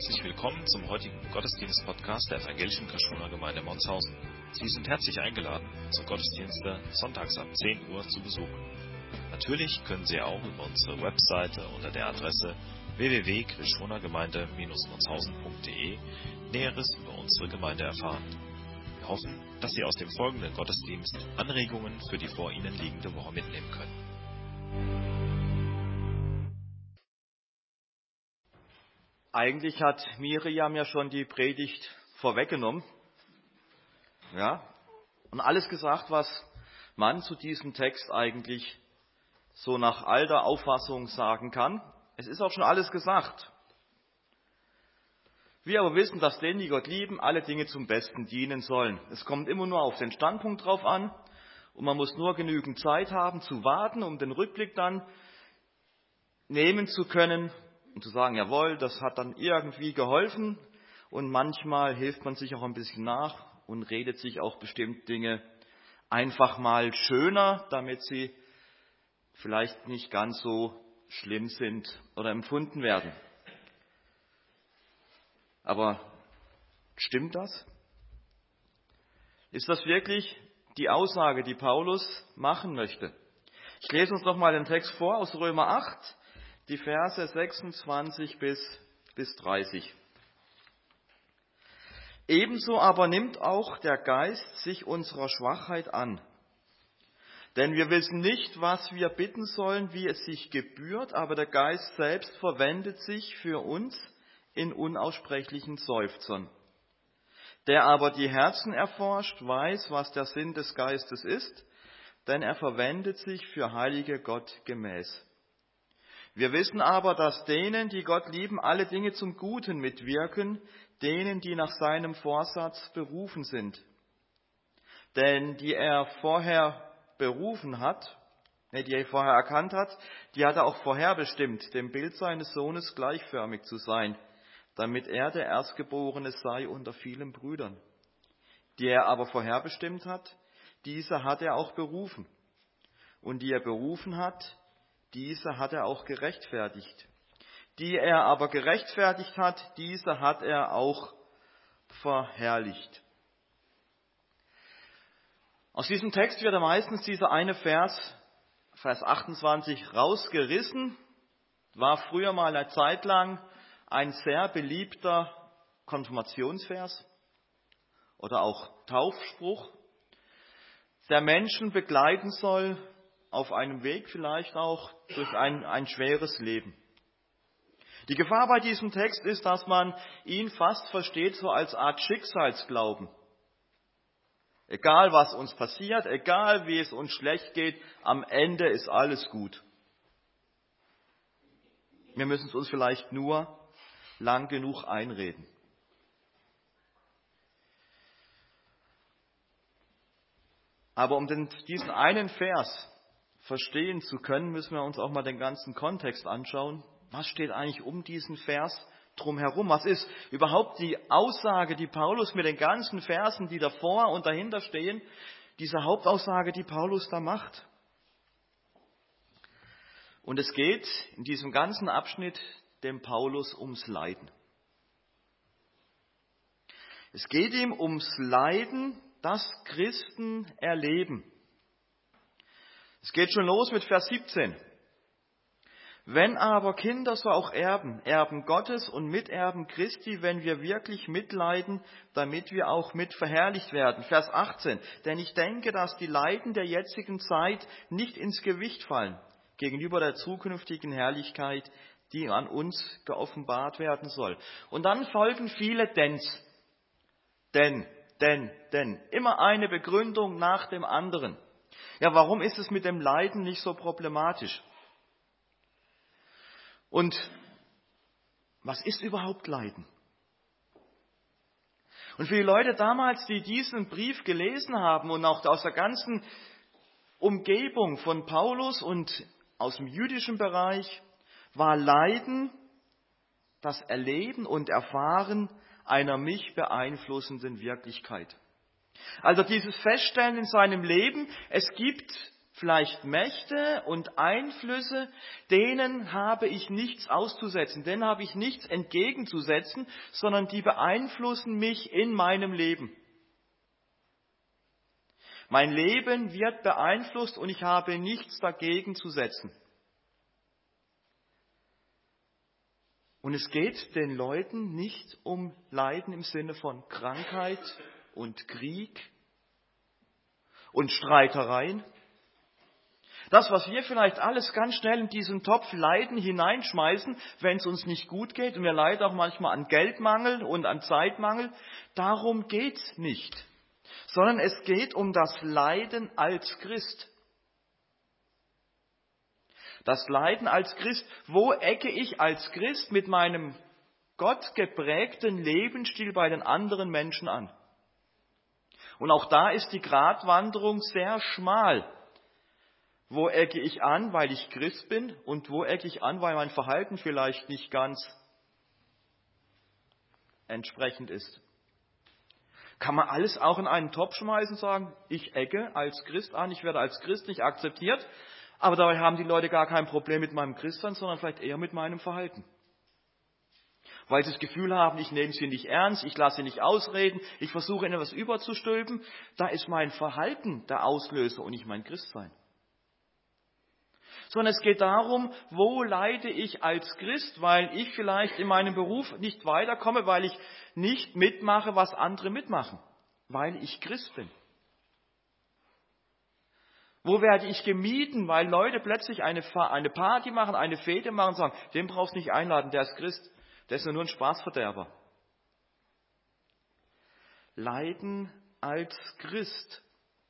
Herzlich willkommen zum heutigen Gottesdienst-Podcast der Evangelischen Christuner Gemeinde Monshausen. Sie sind herzlich eingeladen, unsere Gottesdienste sonntags ab 10 Uhr zu besuchen. Natürlich können Sie auch über unsere Webseite unter der Adresse www.christunergemeinde-monshausen.de Näheres über unsere Gemeinde erfahren. Wir hoffen, dass Sie aus dem folgenden Gottesdienst Anregungen für die vor Ihnen liegende Woche mitnehmen können. Eigentlich hat Miriam ja schon die Predigt vorweggenommen. Ja, und alles gesagt, was man zu diesem Text eigentlich so nach alter Auffassung sagen kann. Es ist auch schon alles gesagt. Wir aber wissen, dass denen, die Gott lieben, alle Dinge zum Besten dienen sollen. Es kommt immer nur auf den Standpunkt drauf an und man muss nur genügend Zeit haben zu warten, um den Rückblick dann nehmen zu können und zu sagen, jawohl, das hat dann irgendwie geholfen, und manchmal hilft man sich auch ein bisschen nach und redet sich auch bestimmte Dinge einfach mal schöner, damit sie vielleicht nicht ganz so schlimm sind oder empfunden werden. Aber stimmt das? Ist das wirklich die Aussage, die Paulus machen möchte? Ich lese uns nochmal den Text vor aus Römer 8, die Verse 26 bis 30. Ebenso aber nimmt auch der Geist sich unserer Schwachheit an. Denn wir wissen nicht, was wir bitten sollen, wie es sich gebührt, aber der Geist selbst verwendet sich für uns in unaussprechlichen Seufzern. Der aber die Herzen erforscht, weiß, was der Sinn des Geistes ist, denn er verwendet sich für Heilige Gott gemäß. Wir wissen aber, dass denen, die Gott lieben, alle Dinge zum Guten mitwirken, denen, die nach seinem Vorsatz berufen sind. Denn die er vorher berufen hat, die er vorher erkannt hat, die hat er auch vorherbestimmt, dem Bild seines Sohnes gleichförmig zu sein, damit er der Erstgeborene sei unter vielen Brüdern. Die er aber vorherbestimmt hat, diese hat er auch berufen. Und die er berufen hat, diese hat er auch gerechtfertigt. Die er aber gerechtfertigt hat, diese hat er auch verherrlicht. Aus diesem Text wird meistens dieser eine Vers 28, rausgerissen. War früher mal eine Zeit lang ein sehr beliebter Konfirmationsvers oder auch Taufspruch, der Menschen begleiten soll, auf einem Weg vielleicht auch durch ein schweres Leben. Die Gefahr bei diesem Text ist, dass man ihn fast versteht so als Art Schicksalsglauben. Egal was uns passiert, egal wie es uns schlecht geht, am Ende ist alles gut. Wir müssen es uns vielleicht nur lang genug einreden. Aber um diesen einen Vers verstehen zu können, müssen wir uns auch mal den ganzen Kontext anschauen. Was steht eigentlich um diesen Vers drumherum? Was ist überhaupt die Aussage, die Paulus mit den ganzen Versen, die davor und dahinter stehen, diese Hauptaussage, die Paulus da macht? Und es geht in diesem ganzen Abschnitt dem Paulus ums Leiden. Es geht ihm ums Leiden, das Christen erleben. Es geht schon los mit Vers 17. Wenn aber Kinder, so auch Erben, Erben Gottes und Miterben Christi, wenn wir wirklich mitleiden, damit wir auch mit verherrlicht werden. Vers 18. Denn ich denke, dass die Leiden der jetzigen Zeit nicht ins Gewicht fallen gegenüber der zukünftigen Herrlichkeit, die an uns geoffenbart werden soll. Und dann folgen viele Denns. Denn. Immer eine Begründung nach dem anderen. Ja, warum ist es mit dem Leiden nicht so problematisch? Und was ist überhaupt Leiden? Und für die Leute damals, die diesen Brief gelesen haben und auch aus der ganzen Umgebung von Paulus und aus dem jüdischen Bereich, war Leiden das Erleben und Erfahren einer mich beeinflussenden Wirklichkeit. Also dieses Feststellen in seinem Leben, es gibt vielleicht Mächte und Einflüsse, denen habe ich nichts auszusetzen, denen habe ich nichts entgegenzusetzen, sondern die beeinflussen mich in meinem Leben. Mein Leben wird beeinflusst und ich habe nichts dagegen zu setzen. Und es geht den Leuten nicht um Leiden im Sinne von Krankheit und Krieg und Streitereien. Das, was wir vielleicht alles ganz schnell in diesen Topf Leiden hineinschmeißen, wenn es uns nicht gut geht, und wir leiden auch manchmal an Geldmangel und an Zeitmangel, darum geht's nicht. Sondern es geht um das Leiden als Christ. Das Leiden als Christ, wo ecke ich als Christ mit meinem gottgeprägten Lebensstil bei den anderen Menschen an? Und auch da ist die Gratwanderung sehr schmal. Wo ecke ich an, weil ich Christ bin, und wo ecke ich an, weil mein Verhalten vielleicht nicht ganz entsprechend ist? Kann man alles auch in einen Topf schmeißen und sagen, ich ecke als Christ an, ich werde als Christ nicht akzeptiert, aber dabei haben die Leute gar kein Problem mit meinem Christsein, sondern vielleicht eher mit meinem Verhalten. Weil sie das Gefühl haben, ich nehme sie nicht ernst, ich lasse sie nicht ausreden, ich versuche ihnen was überzustülpen, da ist mein Verhalten der Auslöser und nicht mein Christsein. Sondern es geht darum, wo leide ich als Christ, weil ich vielleicht in meinem Beruf nicht weiterkomme, weil ich nicht mitmache, was andere mitmachen, weil ich Christ bin. Wo werde ich gemieden, weil Leute plötzlich eine Party machen, eine Fete machen und sagen, den brauchst du nicht einladen, der ist Christ, der ist nur ein Spaßverderber. Leiden als Christ.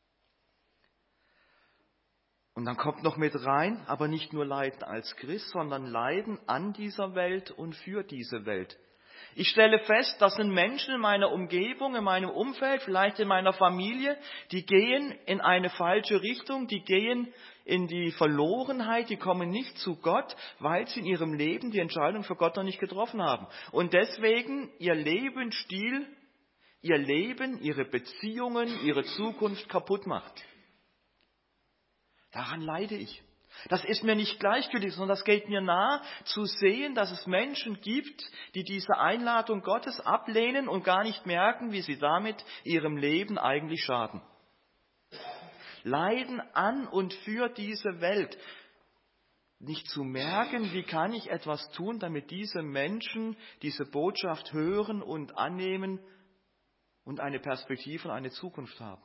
Und dann kommt noch mit rein, aber nicht nur Leiden als Christ, sondern Leiden an dieser Welt und für diese Welt. Ich stelle fest, das sind Menschen in meiner Umgebung, in meinem Umfeld, vielleicht in meiner Familie, die gehen in eine falsche Richtung, die gehen in die Verlorenheit, die kommen nicht zu Gott, weil sie in ihrem Leben die Entscheidung für Gott noch nicht getroffen haben. Und deswegen ihr Lebensstil, ihr Leben, ihre Beziehungen, ihre Zukunft kaputt macht. Daran leide ich. Das ist mir nicht gleichgültig, sondern das geht mir nahe, zu sehen, dass es Menschen gibt, die diese Einladung Gottes ablehnen und gar nicht merken, wie sie damit ihrem Leben eigentlich schaden. Leiden an und für diese Welt. Nicht zu merken, wie kann ich etwas tun, damit diese Menschen diese Botschaft hören und annehmen und eine Perspektive und eine Zukunft haben.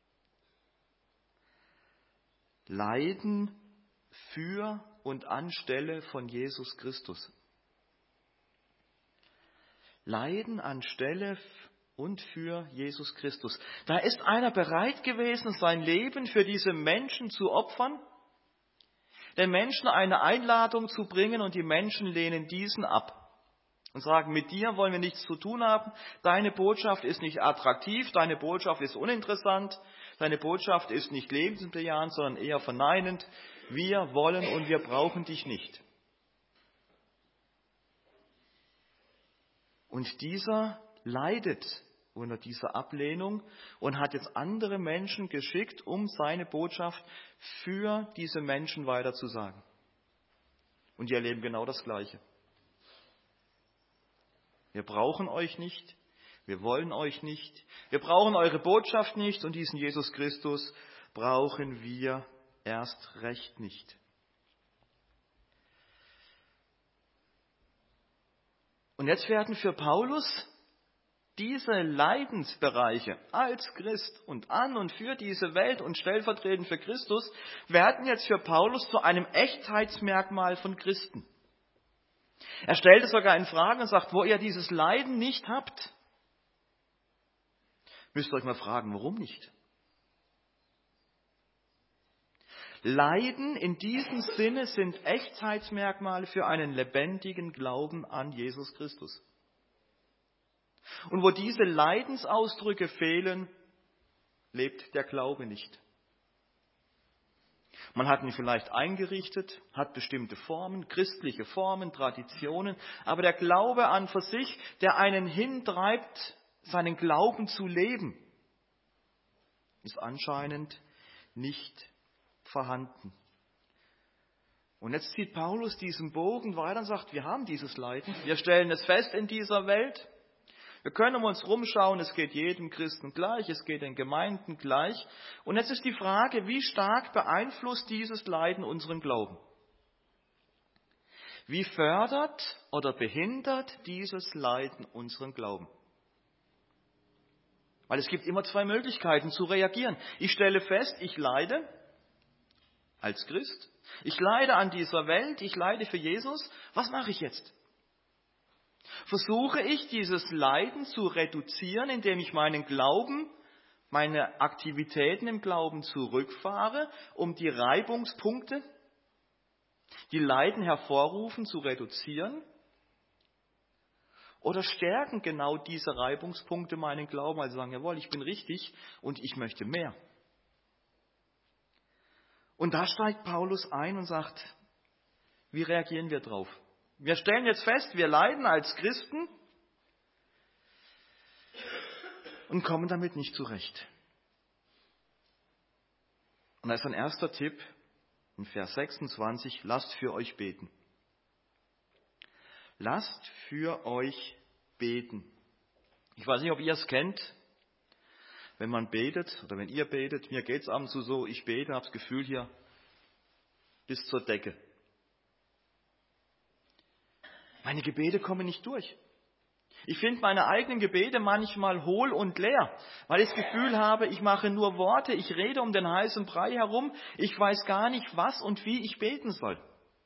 Leiden für und anstelle von Jesus Christus. Leiden anstelle und für Jesus Christus. Da ist einer bereit gewesen, sein Leben für diese Menschen zu opfern, den Menschen eine Einladung zu bringen, und die Menschen lehnen diesen ab und sagen, mit dir wollen wir nichts zu tun haben, deine Botschaft ist nicht attraktiv, deine Botschaft ist uninteressant, deine Botschaft ist nicht lebensbejahend, sondern eher verneinend. Wir wollen und wir brauchen dich nicht. Und dieser leidet unter dieser Ablehnung und hat jetzt andere Menschen geschickt, um seine Botschaft für diese Menschen weiterzusagen. Und die erleben genau das Gleiche. Wir brauchen euch nicht, wir wollen euch nicht, wir brauchen eure Botschaft nicht, und diesen Jesus Christus brauchen wir erst recht nicht. Und jetzt werden für Paulus diese Leidensbereiche als Christ und an und für diese Welt und stellvertretend für Christus, werden jetzt für Paulus zu einem Echtheitsmerkmal von Christen. Er stellt es sogar in Frage und sagt, wo ihr dieses Leiden nicht habt, müsst ihr euch mal fragen, warum nicht? Leiden in diesem Sinne sind Echtheitsmerkmale für einen lebendigen Glauben an Jesus Christus. Und wo diese Leidensausdrücke fehlen, lebt der Glaube nicht. Man hat ihn vielleicht eingerichtet, hat bestimmte Formen, christliche Formen, Traditionen, aber der Glaube an für sich, der einen hintreibt, seinen Glauben zu leben, ist anscheinend nicht vorhanden. Und jetzt zieht Paulus diesen Bogen weiter und sagt, wir haben dieses Leiden, wir stellen es fest in dieser Welt. Wir können um uns rumschauen, es geht jedem Christen gleich, es geht den Gemeinden gleich. Und jetzt ist die Frage, wie stark beeinflusst dieses Leiden unseren Glauben? Wie fördert oder behindert dieses Leiden unseren Glauben? Weil es gibt immer zwei Möglichkeiten zu reagieren. Ich stelle fest, ich leide als Christ. Ich leide an dieser Welt, ich leide für Jesus. Was mache ich jetzt? Versuche ich, dieses Leiden zu reduzieren, indem ich meinen Glauben, meine Aktivitäten im Glauben zurückfahre, um die Reibungspunkte, die Leiden hervorrufen, zu reduzieren? Oder stärken genau diese Reibungspunkte meinen Glauben, also sagen, jawohl, ich bin richtig und ich möchte mehr? Und da steigt Paulus ein und sagt, wie reagieren wir drauf? Wir stellen jetzt fest, wir leiden als Christen und kommen damit nicht zurecht. Und da ist ein erster Tipp in Vers 26, lasst für euch beten. Lasst für euch beten. Ich weiß nicht, ob ihr es kennt, wenn man betet oder wenn ihr betet. Mir geht es ab und zu so, ich bete, habe das Gefühl hier bis zur Decke. Meine Gebete kommen nicht durch. Ich finde meine eigenen Gebete manchmal hohl und leer, weil ich das Gefühl habe, ich mache nur Worte, ich rede um den heißen Brei herum, ich weiß gar nicht, was und wie ich beten soll.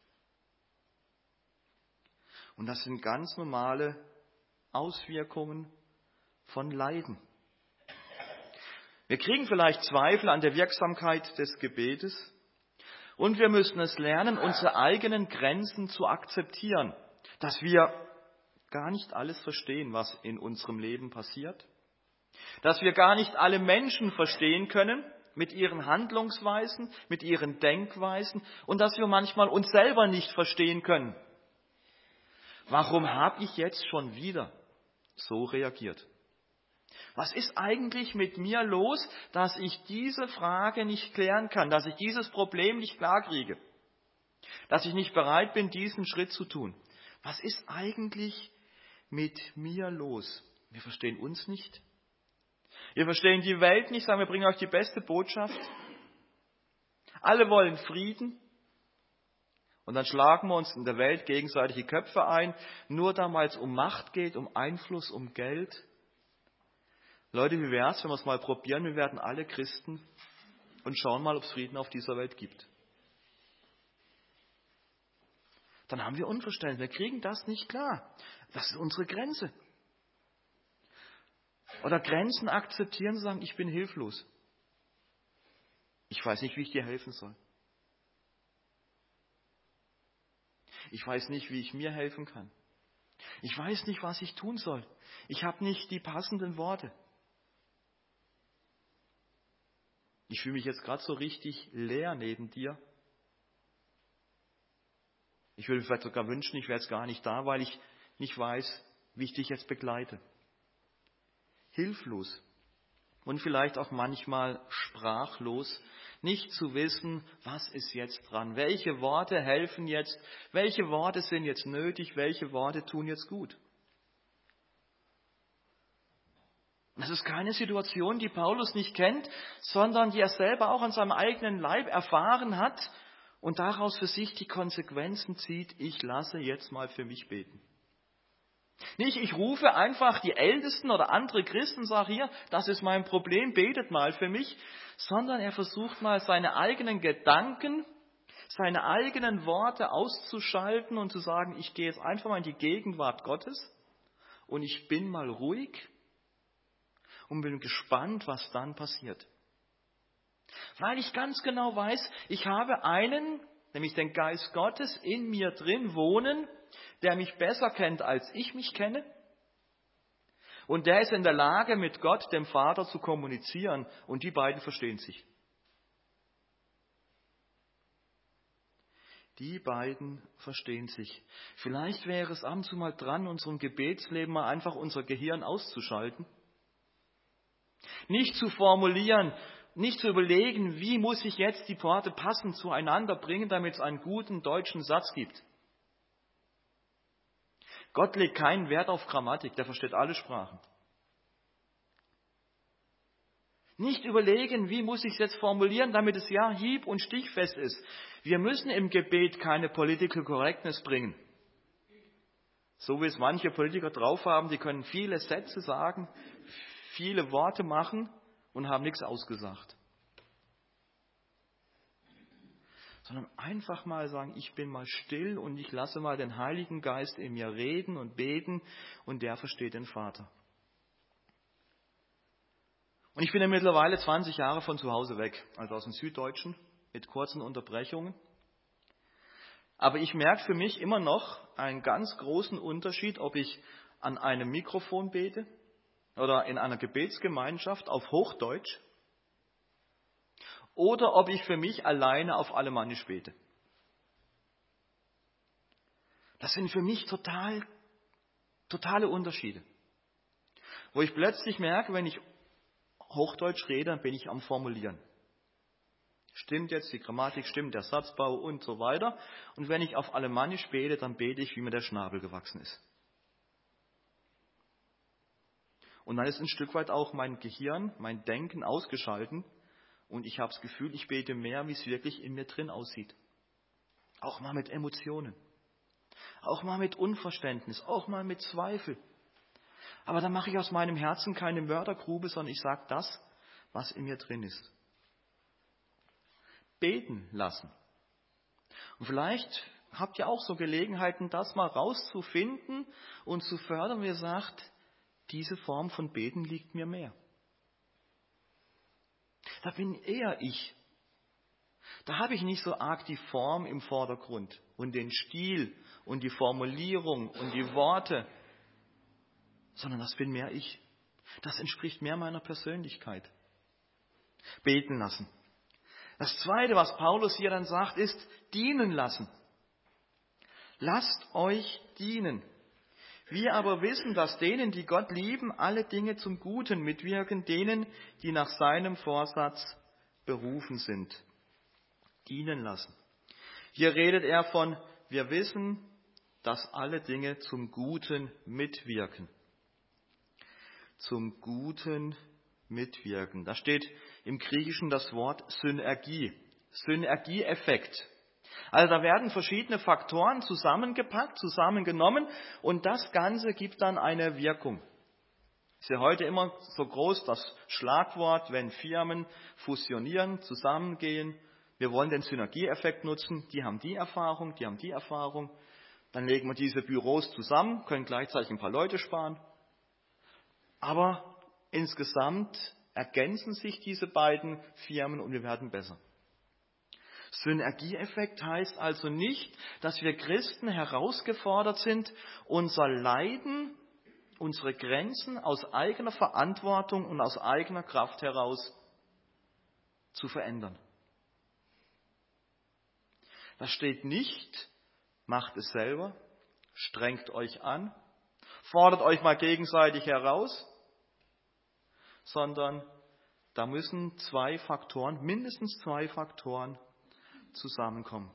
Und das sind ganz normale Auswirkungen von Leiden. Wir kriegen vielleicht Zweifel an der Wirksamkeit des Gebetes und wir müssen es lernen, unsere eigenen Grenzen zu akzeptieren. Dass wir gar nicht alles verstehen, was in unserem Leben passiert. Dass wir gar nicht alle Menschen verstehen können mit ihren Handlungsweisen, mit ihren Denkweisen und dass wir manchmal uns selber nicht verstehen können. Warum habe ich jetzt schon wieder so reagiert? Was ist eigentlich mit mir los, dass ich diese Frage nicht klären kann, dass ich dieses Problem nicht klarkriege, dass ich nicht bereit bin, diesen Schritt zu tun? Was ist eigentlich mit mir los? Wir verstehen uns nicht. Wir verstehen die Welt nicht, sagen wir bringen euch die beste Botschaft. Alle wollen Frieden. Und dann schlagen wir uns in der Welt gegenseitig die Köpfe ein, nur damals es um Macht geht, um Einfluss, um Geld. Leute, wie wäre es, wenn wir es mal probieren? Wir werden alle Christen und schauen mal, ob es Frieden auf dieser Welt gibt. Dann haben wir Unverständnis. Wir kriegen das nicht klar. Das ist unsere Grenze. Oder Grenzen akzeptieren und sagen, ich bin hilflos. Ich weiß nicht, wie ich dir helfen soll. Ich weiß nicht, wie ich mir helfen kann. Ich weiß nicht, was ich tun soll. Ich habe nicht die passenden Worte. Ich fühle mich jetzt gerade so richtig leer neben dir. Ich würde vielleicht sogar wünschen, ich wäre jetzt gar nicht da, weil ich nicht weiß, wie ich dich jetzt begleite. Hilflos und vielleicht auch manchmal sprachlos, nicht zu wissen, was ist jetzt dran, welche Worte helfen jetzt, welche Worte sind jetzt nötig, welche Worte tun jetzt gut. Das ist keine Situation, die Paulus nicht kennt, sondern die er selber auch an seinem eigenen Leib erfahren hat und daraus für sich die Konsequenzen zieht, ich lasse jetzt mal für mich beten. Nicht, ich rufe einfach die Ältesten oder andere Christen und sage hier, das ist mein Problem, betet mal für mich, sondern er versucht mal seine eigenen Gedanken, seine eigenen Worte auszuschalten und zu sagen, ich gehe jetzt einfach mal in die Gegenwart Gottes und ich bin mal ruhig und bin gespannt, was dann passiert. Weil ich ganz genau weiß, ich habe einen, nämlich den Geist Gottes, in mir drin wohnen, der mich besser kennt, als ich mich kenne. Und der ist in der Lage, mit Gott, dem Vater, zu kommunizieren. Und die beiden verstehen sich. Die beiden verstehen sich. Vielleicht wäre es ab und zu mal dran, unserem Gebetsleben mal einfach unser Gehirn auszuschalten. Nicht zu formulieren, nicht zu überlegen, wie muss ich jetzt die Worte passend zueinander bringen, damit es einen guten deutschen Satz gibt. Gott legt keinen Wert auf Grammatik, der versteht alle Sprachen. Nicht überlegen, wie muss ich es jetzt formulieren, damit es ja hieb- und stichfest ist. Wir müssen im Gebet keine Political Correctness bringen. So wie es manche Politiker drauf haben, die können viele Sätze sagen, viele Worte machen und haben nichts ausgesagt. Sondern einfach mal sagen, ich bin mal still und ich lasse mal den Heiligen Geist in mir reden und beten und der versteht den Vater. Und ich bin ja mittlerweile 20 Jahre von zu Hause weg, also aus dem Süddeutschen, mit kurzen Unterbrechungen. Aber ich merke für mich immer noch einen ganz großen Unterschied, ob ich an einem Mikrofon bete oder in einer Gebetsgemeinschaft auf Hochdeutsch oder ob ich für mich alleine auf Alemannisch bete. Das sind für mich totale Unterschiede. Wo ich plötzlich merke, wenn ich Hochdeutsch rede, dann bin ich am Formulieren. Stimmt jetzt die Grammatik, stimmt der Satzbau und so weiter. Und wenn ich auf Alemannisch bete, dann bete ich, wie mir der Schnabel gewachsen ist. Und dann ist ein Stück weit auch mein Gehirn, mein Denken ausgeschalten. Und ich habe das Gefühl, ich bete mehr, wie es wirklich in mir drin aussieht. Auch mal mit Emotionen. Auch mal mit Unverständnis. Auch mal mit Zweifel. Aber dann mache ich aus meinem Herzen keine Mördergrube, sondern ich sage das, was in mir drin ist. Beten lassen. Und vielleicht habt ihr auch so Gelegenheiten, das mal rauszufinden und zu fördern, wie ihr sagt, diese Form von Beten liegt mir mehr. Da bin eher ich. Da habe ich nicht so arg die Form im Vordergrund und den Stil und die Formulierung und die Worte, sondern das bin mehr ich. Das entspricht mehr meiner Persönlichkeit. Beten lassen. Das Zweite, was Paulus hier dann sagt, ist dienen lassen. Lasst euch dienen. Wir aber wissen, dass denen, die Gott lieben, alle Dinge zum Guten mitwirken, denen, die nach seinem Vorsatz berufen sind. Dienen lassen. Hier redet er von, wir wissen, dass alle Dinge zum Guten mitwirken. Zum Guten mitwirken. Da steht im Griechischen das Wort Synergie. Synergieeffekt. Also da werden verschiedene Faktoren zusammengepackt, zusammengenommen und das Ganze gibt dann eine Wirkung. Ist ja heute immer so groß das Schlagwort, wenn Firmen fusionieren, zusammengehen. Wir wollen den Synergieeffekt nutzen. Die haben die Erfahrung, die haben die Erfahrung. Dann legen wir diese Büros zusammen, können gleichzeitig ein paar Leute sparen. Aber insgesamt ergänzen sich diese beiden Firmen und wir werden besser. Synergieeffekt heißt also nicht, dass wir Christen herausgefordert sind, unser Leiden, unsere Grenzen aus eigener Verantwortung und aus eigener Kraft heraus zu verändern. Da steht nicht, macht es selber, strengt euch an, fordert euch mal gegenseitig heraus, sondern da müssen mindestens zwei Faktoren zusammenkommen.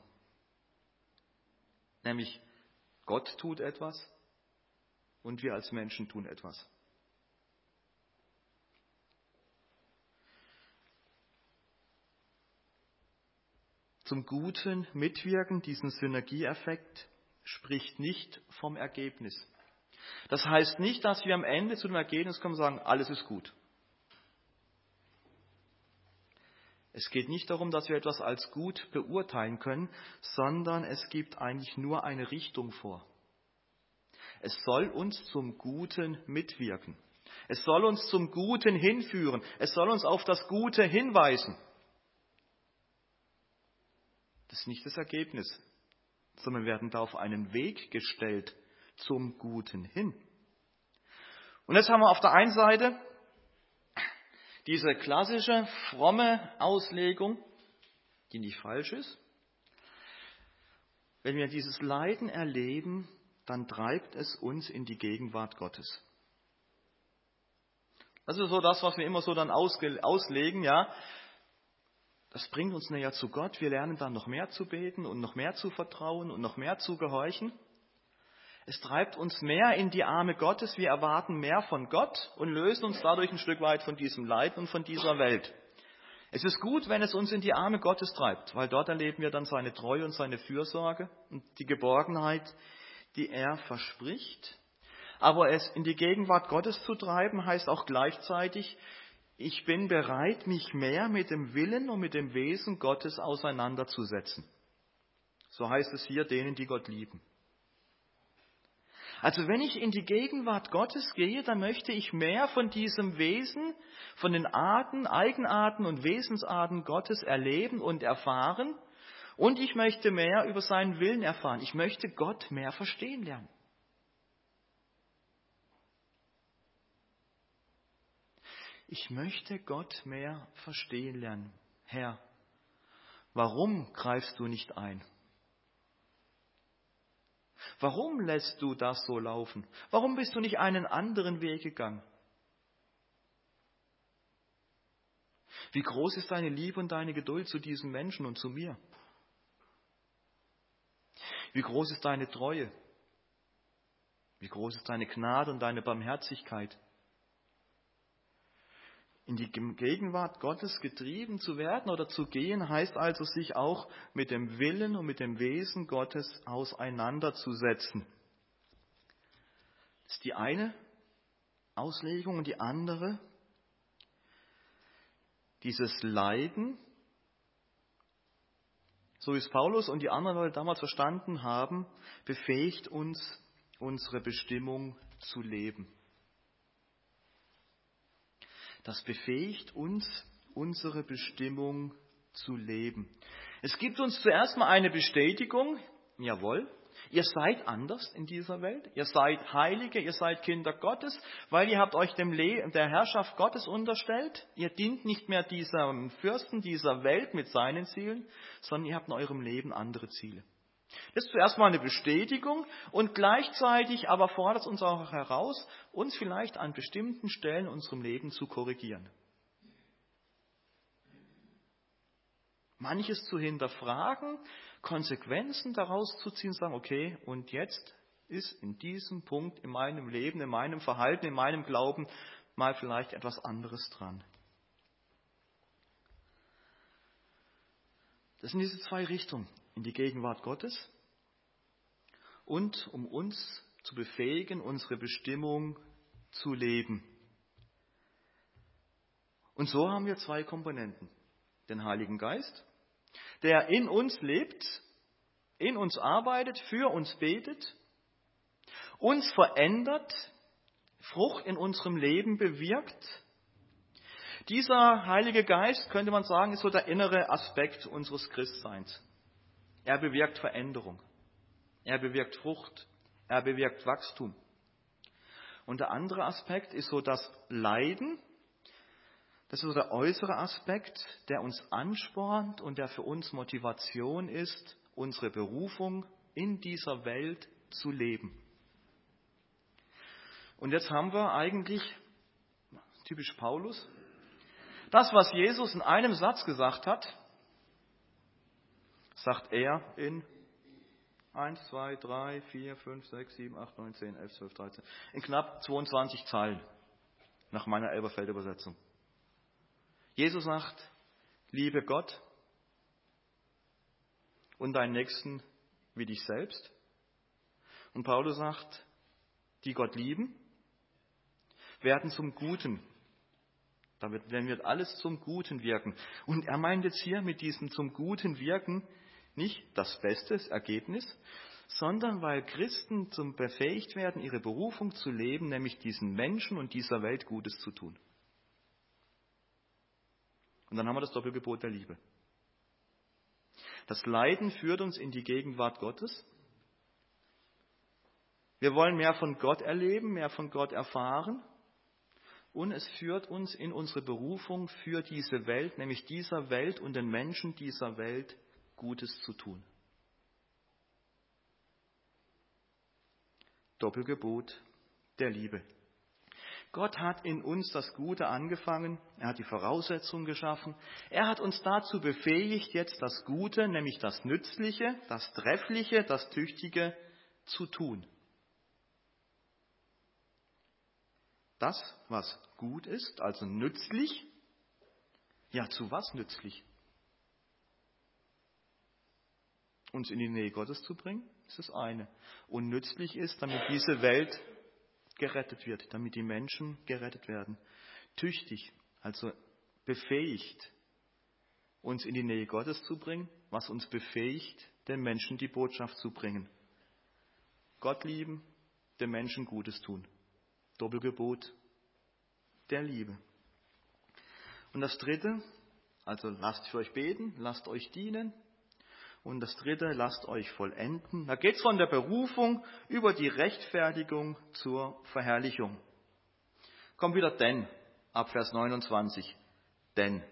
Nämlich Gott tut etwas und wir als Menschen tun etwas. Zum Guten mitwirken, diesen Synergieeffekt, spricht nicht vom Ergebnis. Das heißt nicht, dass wir am Ende zu dem Ergebnis kommen und sagen, alles ist gut. Es geht nicht darum, dass wir etwas als gut beurteilen können, sondern es gibt eigentlich nur eine Richtung vor. Es soll uns zum Guten mitwirken. Es soll uns zum Guten hinführen. Es soll uns auf das Gute hinweisen. Das ist nicht das Ergebnis, sondern wir werden da auf einen Weg gestellt zum Guten hin. Und jetzt haben wir auf der einen Seite diese klassische, fromme Auslegung, die nicht falsch ist. Wenn wir dieses Leiden erleben, dann treibt es uns in die Gegenwart Gottes. Das ist so das, was wir immer so dann auslegen, ja. Das bringt uns näher zu Gott. Wir lernen dann noch mehr zu beten und noch mehr zu vertrauen und noch mehr zu gehorchen. Es treibt uns mehr in die Arme Gottes. Wir erwarten mehr von Gott und lösen uns dadurch ein Stück weit von diesem Leid und von dieser Welt. Es ist gut, wenn es uns in die Arme Gottes treibt, weil dort erleben wir dann seine Treue und seine Fürsorge und die Geborgenheit, die er verspricht. Aber es in die Gegenwart Gottes zu treiben, heißt auch gleichzeitig, ich bin bereit, mich mehr mit dem Willen und mit dem Wesen Gottes auseinanderzusetzen. So heißt es hier, denen, die Gott lieben. Also wenn ich in die Gegenwart Gottes gehe, dann möchte ich mehr von diesem Wesen, von den Arten, Eigenarten und Wesensarten Gottes erleben und erfahren. Und ich möchte mehr über seinen Willen erfahren. Ich möchte Gott mehr verstehen lernen. Ich möchte Gott mehr verstehen lernen. Herr, warum greifst du nicht ein? Warum lässt du das so laufen? Warum bist du nicht einen anderen Weg gegangen? Wie groß ist deine Liebe und deine Geduld zu diesen Menschen und zu mir? Wie groß ist deine Treue? Wie groß ist deine Gnade und deine Barmherzigkeit? In die Gegenwart Gottes getrieben zu werden oder zu gehen, heißt also, sich auch mit dem Willen und mit dem Wesen Gottes auseinanderzusetzen. Das ist die eine Auslegung und die andere, dieses Leiden, so wie es Paulus und die anderen Leute damals verstanden haben, befähigt uns, unsere Bestimmung zu leben. Das befähigt uns, unsere Bestimmung zu leben. Es gibt uns zuerst mal eine Bestätigung, jawohl, ihr seid anders in dieser Welt, ihr seid Heilige, ihr seid Kinder Gottes, weil ihr habt euch der Herrschaft Gottes unterstellt. Ihr dient nicht mehr diesem Fürsten dieser Welt mit seinen Zielen, sondern ihr habt in eurem Leben andere Ziele. Das ist zuerst mal eine Bestätigung und gleichzeitig aber fordert es uns auch heraus, uns vielleicht an bestimmten Stellen in unserem Leben zu korrigieren. Manches zu hinterfragen, Konsequenzen daraus zu ziehen, sagen, okay, und jetzt ist in diesem Punkt in meinem Leben, in meinem Verhalten, in meinem Glauben mal vielleicht etwas anderes dran. Das sind diese zwei Richtungen. In die Gegenwart Gottes und um uns zu befähigen, unsere Bestimmung zu leben. Und so haben wir zwei Komponenten. Den Heiligen Geist, der in uns lebt, in uns arbeitet, für uns betet, uns verändert, Frucht in unserem Leben bewirkt. Dieser Heilige Geist, könnte man sagen, ist so der innere Aspekt unseres Christseins. Er bewirkt Veränderung. Er bewirkt Frucht. Er bewirkt Wachstum. Und der andere Aspekt ist so das Leiden. Das ist so der äußere Aspekt, der uns anspornt und der für uns Motivation ist, unsere Berufung in dieser Welt zu leben. Und jetzt haben wir eigentlich, typisch Paulus, das, was Jesus in einem Satz gesagt hat, sagt er in 1, 2, 3, 4, 5, 6, 7, 8, 9, 10, 11, 12, 13, in knapp 22 Zeilen, nach meiner Elberfelder Übersetzung. Jesus sagt, liebe Gott und deinen Nächsten wie dich selbst. Und Paulus sagt, die Gott lieben, werden zum Guten. Damit wird alles zum Guten wirken. Und er meint jetzt hier mit diesem zum Guten wirken nicht das beste Ergebnis, sondern weil Christen zum befähigt werden, ihre Berufung zu leben, nämlich diesen Menschen und dieser Welt Gutes zu tun. Und dann haben wir das Doppelgebot der Liebe. Das Leiden führt uns in die Gegenwart Gottes. Wir wollen mehr von Gott erleben, mehr von Gott erfahren. Und es führt uns in unsere Berufung für diese Welt, nämlich dieser Welt und den Menschen dieser Welt Gutes zu tun. Doppelgebot der Liebe. Gott hat in uns das Gute angefangen, er hat die Voraussetzungen geschaffen, er hat uns dazu befähigt, jetzt das Gute, nämlich das Nützliche, das Treffliche, das Tüchtige zu tun. Das, was gut ist, also nützlich, ja, zu was nützlich? Uns in die Nähe Gottes zu bringen, ist das eine. Und nützlich ist, damit diese Welt gerettet wird, damit die Menschen gerettet werden. Tüchtig, also befähigt, uns in die Nähe Gottes zu bringen, was uns befähigt, den Menschen die Botschaft zu bringen. Gott lieben, den Menschen Gutes tun. Doppelgebot der Liebe. Und das dritte, also lasst für euch beten, lasst euch dienen. Und das dritte, lasst euch vollenden. Da geht es von der Berufung über die Rechtfertigung zur Verherrlichung. Kommt wieder denn, ab Vers 29. Denn,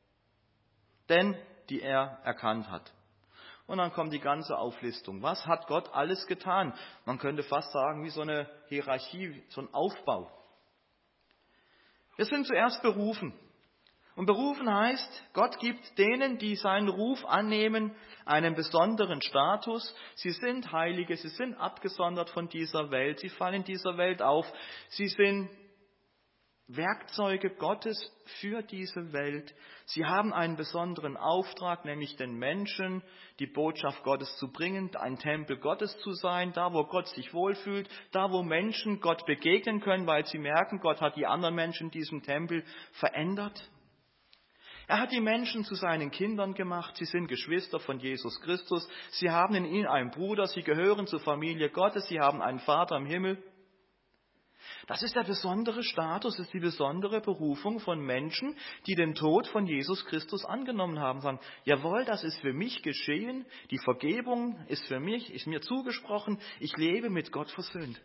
die er erkannt hat. Und dann kommt die ganze Auflistung. Was hat Gott alles getan? Man könnte fast sagen, wie so eine Hierarchie, so ein Aufbau. Wir sind zuerst berufen. Und berufen heißt, Gott gibt denen, die seinen Ruf annehmen, einen besonderen Status. Sie sind Heilige, sie sind abgesondert von dieser Welt, sie fallen in dieser Welt auf. Sie sind Werkzeuge Gottes für diese Welt. Sie haben einen besonderen Auftrag, nämlich den Menschen die Botschaft Gottes zu bringen, ein Tempel Gottes zu sein, da wo Gott sich wohlfühlt, da wo Menschen Gott begegnen können, weil sie merken, Gott hat die anderen Menschen in diesem Tempel verändert. Er hat die Menschen zu seinen Kindern gemacht. Sie sind Geschwister von Jesus Christus. Sie haben in ihm einen Bruder. Sie gehören zur Familie Gottes. Sie haben einen Vater im Himmel. Das ist der besondere Status, das ist die besondere Berufung von Menschen, die den Tod von Jesus Christus angenommen haben. Sagen, jawohl, das ist für mich geschehen. Die Vergebung ist für mich, ist mir zugesprochen. Ich lebe mit Gott versöhnt.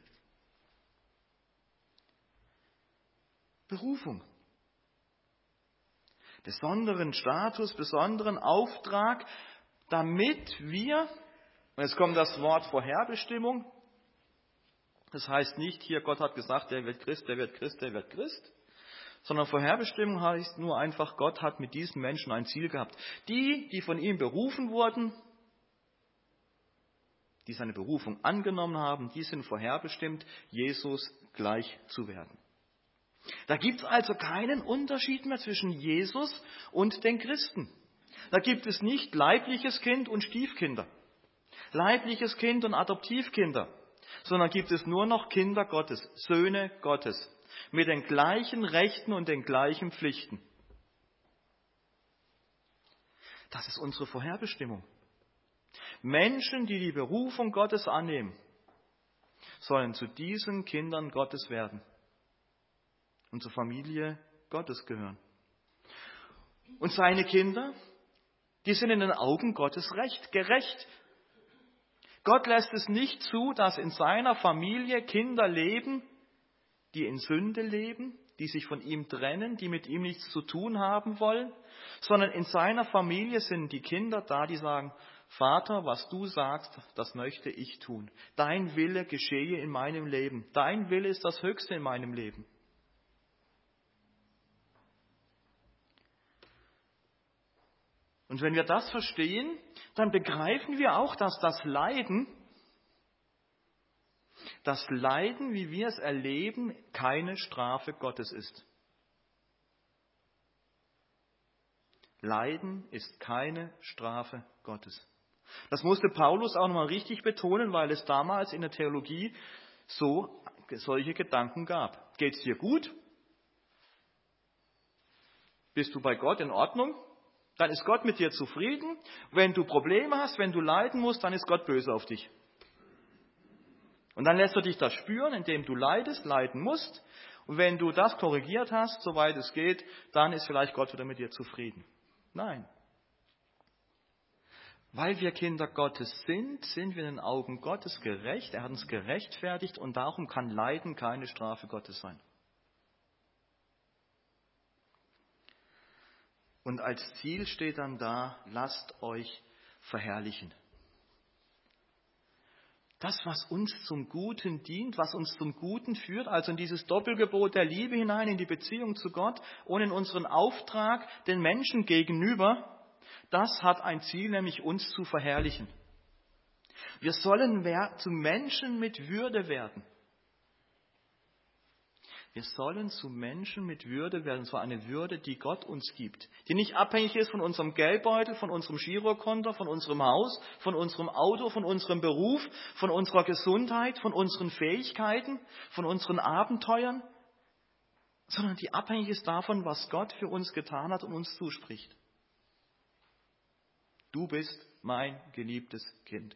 Berufung. Besonderen Status, besonderen Auftrag, damit wir, und jetzt kommt das Wort Vorherbestimmung, das heißt nicht, hier Gott hat gesagt, der wird Christ, der wird Christ, der wird Christ, sondern Vorherbestimmung heißt nur einfach, Gott hat mit diesen Menschen ein Ziel gehabt. Die von ihm berufen wurden, die seine Berufung angenommen haben, die sind vorherbestimmt, Jesus gleich zu werden. Da gibt es also keinen Unterschied mehr zwischen Jesus und den Christen. Da gibt es nicht leibliches Kind und Stiefkinder, leibliches Kind und Adoptivkinder, sondern gibt es nur noch Kinder Gottes, Söhne Gottes, mit den gleichen Rechten und den gleichen Pflichten. Das ist unsere Vorherbestimmung. Menschen, die die Berufung Gottes annehmen, sollen zu diesen Kindern Gottes werden und zur Familie Gottes gehören. Und seine Kinder, die sind in den Augen Gottes gerecht. Gott lässt es nicht zu, dass in seiner Familie Kinder leben, die in Sünde leben, die sich von ihm trennen, die mit ihm nichts zu tun haben wollen, sondern in seiner Familie sind die Kinder da, die sagen, Vater, was du sagst, das möchte ich tun. Dein Wille geschehe in meinem Leben. Dein Wille ist das Höchste in meinem Leben. Und wenn wir das verstehen, dann begreifen wir auch, dass das Leiden, wie wir es erleben, keine Strafe Gottes ist. Leiden ist keine Strafe Gottes. Das musste Paulus auch nochmal richtig betonen, weil es damals in der Theologie solche Gedanken gab. Geht's dir gut? Bist du bei Gott in Ordnung? Dann ist Gott mit dir zufrieden. Wenn du Probleme hast, wenn du leiden musst, dann ist Gott böse auf dich. Und dann lässt er dich das spüren, indem du leiden musst. Und wenn du das korrigiert hast, soweit es geht, dann ist vielleicht Gott wieder mit dir zufrieden. Nein. Weil wir Kinder Gottes sind, sind wir in den Augen Gottes gerecht. Er hat uns gerechtfertigt und darum kann Leiden keine Strafe Gottes sein. Und als Ziel steht dann da, lasst euch verherrlichen. Das, was uns zum Guten dient, was uns zum Guten führt, also in dieses Doppelgebot der Liebe hinein, in die Beziehung zu Gott und in unseren Auftrag den Menschen gegenüber, das hat ein Ziel, nämlich uns zu verherrlichen. Wir sollen zu Menschen mit Würde werden. Wir sollen zu Menschen mit Würde werden, und zwar eine Würde, die Gott uns gibt, die nicht abhängig ist von unserem Geldbeutel, von unserem Girokonto, von unserem Haus, von unserem Auto, von unserem Beruf, von unserer Gesundheit, von unseren Fähigkeiten, von unseren Abenteuern, sondern die abhängig ist davon, was Gott für uns getan hat und uns zuspricht. Du bist mein geliebtes Kind.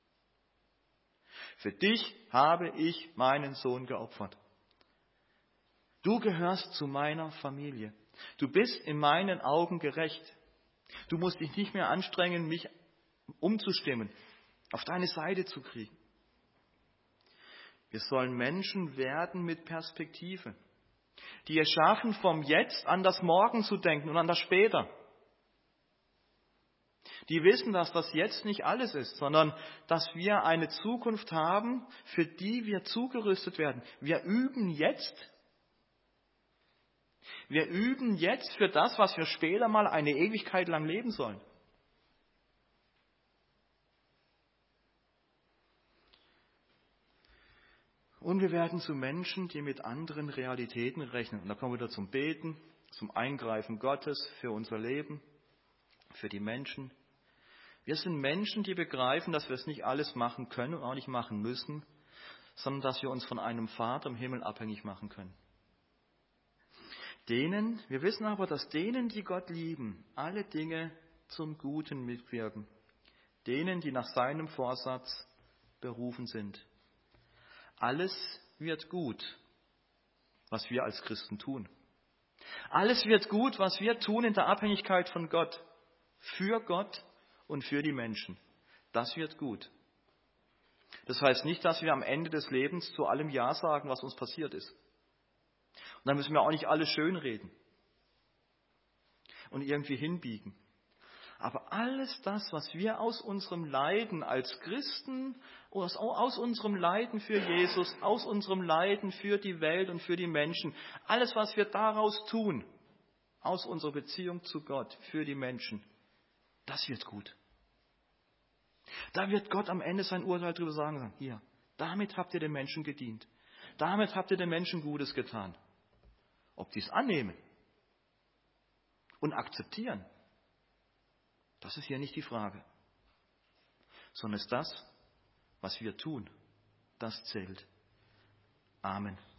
Für dich habe ich meinen Sohn geopfert. Du gehörst zu meiner Familie. Du bist in meinen Augen gerecht. Du musst dich nicht mehr anstrengen, mich umzustimmen, auf deine Seite zu kriegen. Wir sollen Menschen werden mit Perspektive, die es schaffen, vom Jetzt an das Morgen zu denken und an das Später. Die wissen, dass das Jetzt nicht alles ist, sondern dass wir eine Zukunft haben, für die wir zugerüstet werden. Wir üben jetzt für das, was wir später mal eine Ewigkeit lang leben sollen. Und wir werden zu Menschen, die mit anderen Realitäten rechnen. Und da kommen wir wieder zum Beten, zum Eingreifen Gottes für unser Leben, für die Menschen. Wir sind Menschen, die begreifen, dass wir es nicht alles machen können und auch nicht machen müssen, sondern dass wir uns von einem Vater im Himmel abhängig machen können. Wir wissen aber, dass denen, die Gott lieben, alle Dinge zum Guten mitwirken. Denen, die nach seinem Vorsatz berufen sind. Alles wird gut, was wir als Christen tun. Alles wird gut, was wir tun in der Abhängigkeit von Gott. Für Gott und für die Menschen. Das wird gut. Das heißt nicht, dass wir am Ende des Lebens zu allem Ja sagen, was uns passiert ist. Und dann müssen wir auch nicht alles schönreden und irgendwie hinbiegen. Aber alles das, was wir aus unserem Leiden als Christen, aus unserem Leiden für Jesus, aus unserem Leiden für die Welt und für die Menschen, alles, was wir daraus tun, aus unserer Beziehung zu Gott, für die Menschen, das wird gut. Da wird Gott am Ende sein Urteil darüber sagen, hier, damit habt ihr den Menschen gedient. Damit habt ihr den Menschen Gutes getan. Ob die es annehmen und akzeptieren, das ist hier nicht die Frage. Sondern es ist das, was wir tun, das zählt. Amen.